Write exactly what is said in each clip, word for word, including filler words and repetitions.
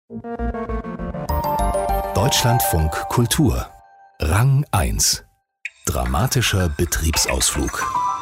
Deutschlandfunk Kultur Rang eins. Dramatischer Betriebsausflug.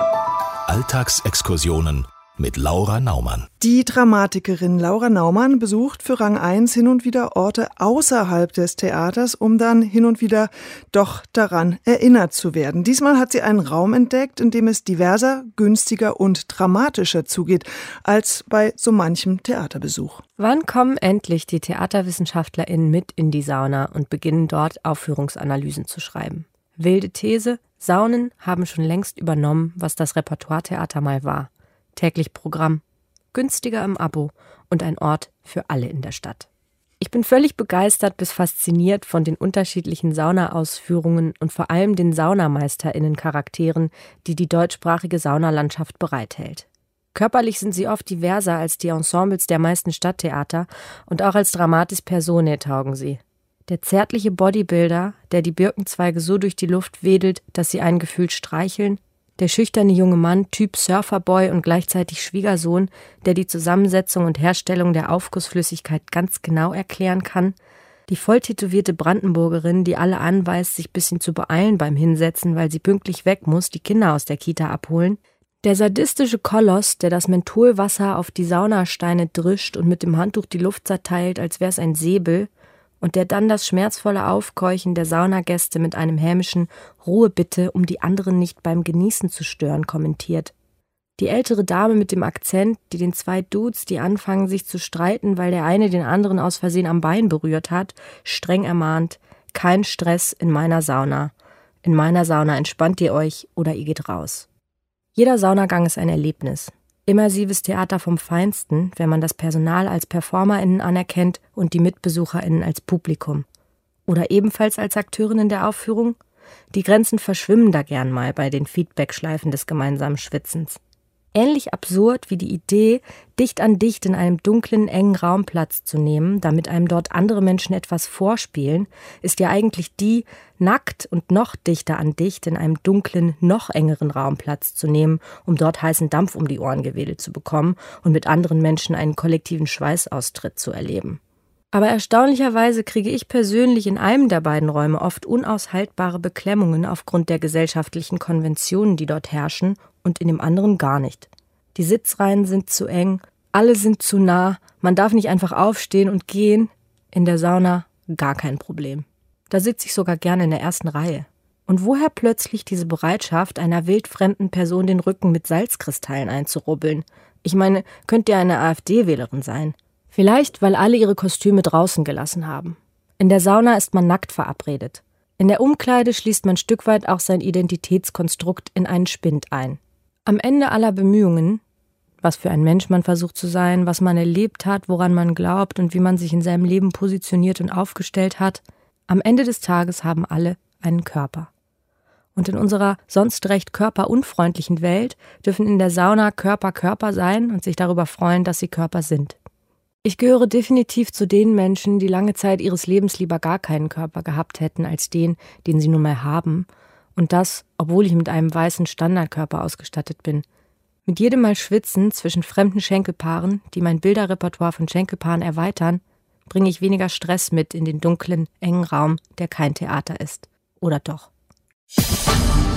Alltagsexkursionen mit Laura Naumann. Die Dramatikerin Laura Naumann besucht für Rang eins hin und wieder Orte außerhalb des Theaters, um dann hin und wieder doch daran erinnert zu werden. Diesmal hat sie einen Raum entdeckt, in dem es diverser, günstiger und dramatischer zugeht als bei so manchem Theaterbesuch. Wann kommen endlich die TheaterwissenschaftlerInnen mit in die Sauna und beginnen dort Aufführungsanalysen zu schreiben? Wilde These: Saunen haben schon längst übernommen, was das Repertoiretheater mal war. Täglich Programm, günstiger im Abo und ein Ort für alle in der Stadt. Ich bin völlig begeistert bis fasziniert von den unterschiedlichen Saunaausführungen und vor allem den SaunameisterInnen-Charakteren, die die deutschsprachige Saunalandschaft bereithält. Körperlich sind sie oft diverser als die Ensembles der meisten Stadttheater und auch als Dramatis Personae taugen sie. Der zärtliche Bodybuilder, der die Birkenzweige so durch die Luft wedelt, dass sie einen gefühlt streicheln, der schüchterne junge Mann, Typ Surferboy und gleichzeitig Schwiegersohn, der die Zusammensetzung und Herstellung der Aufgussflüssigkeit ganz genau erklären kann, die volltätowierte Brandenburgerin, die alle anweist, sich ein bisschen zu beeilen beim Hinsetzen, weil sie pünktlich weg muss, die Kinder aus der Kita abholen, der sadistische Koloss, der das Mentholwasser auf die Saunasteine drischt und mit dem Handtuch die Luft zerteilt, als wär's ein Säbel, und der dann das schmerzvolle Aufkeuchen der Saunagäste mit einem hämischen Ruhe bitte, um die anderen nicht beim Genießen zu stören, kommentiert. Die ältere Dame mit dem Akzent, die den zwei Dudes, die anfangen sich zu streiten, weil der eine den anderen aus Versehen am Bein berührt hat, streng ermahnt: Kein Stress in meiner Sauna. In meiner Sauna entspannt ihr euch oder ihr geht raus. Jeder Saunagang ist ein Erlebnis. Immersives Theater vom Feinsten, wenn man das Personal als PerformerInnen anerkennt und die MitbesucherInnen als Publikum. Oder ebenfalls als Akteurinnen der Aufführung? Die Grenzen verschwimmen da gern mal bei den Feedbackschleifen des gemeinsamen Schwitzens. Ähnlich absurd wie die Idee, dicht an dicht in einem dunklen, engen Raum Platz zu nehmen, damit einem dort andere Menschen etwas vorspielen, ist ja eigentlich die, nackt und noch dichter an dicht in einem dunklen, noch engeren Raum Platz zu nehmen, um dort heißen Dampf um die Ohren gewedelt zu bekommen und mit anderen Menschen einen kollektiven Schweißaustritt zu erleben. Aber erstaunlicherweise kriege ich persönlich in einem der beiden Räume oft unaushaltbare Beklemmungen aufgrund der gesellschaftlichen Konventionen, die dort herrschen, und in dem anderen gar nicht. Die Sitzreihen sind zu eng, alle sind zu nah, man darf nicht einfach aufstehen und gehen. In der Sauna gar kein Problem. Da sitze ich sogar gerne in der ersten Reihe. Und woher plötzlich diese Bereitschaft, einer wildfremden Person den Rücken mit Salzkristallen einzurubbeln? Ich meine, könnte ja eine AfD-Wählerin sein. Vielleicht, weil alle ihre Kostüme draußen gelassen haben. In der Sauna ist man nackt verabredet. In der Umkleide schließt man Stück weit auch sein Identitätskonstrukt in einen Spind ein. Am Ende aller Bemühungen, was für ein Mensch man versucht zu sein, was man erlebt hat, woran man glaubt und wie man sich in seinem Leben positioniert und aufgestellt hat, am Ende des Tages haben alle einen Körper. Und in unserer sonst recht körperunfreundlichen Welt dürfen in der Sauna Körper Körper sein und sich darüber freuen, dass sie Körper sind. Ich gehöre definitiv zu den Menschen, die lange Zeit ihres Lebens lieber gar keinen Körper gehabt hätten als den, den sie nun mal haben. Und das, obwohl ich mit einem weißen Standardkörper ausgestattet bin. Mit jedem Mal Schwitzen zwischen fremden Schenkelpaaren, die mein Bilderrepertoire von Schenkelpaaren erweitern, bringe ich weniger Stress mit in den dunklen, engen Raum, der kein Theater ist. Oder doch?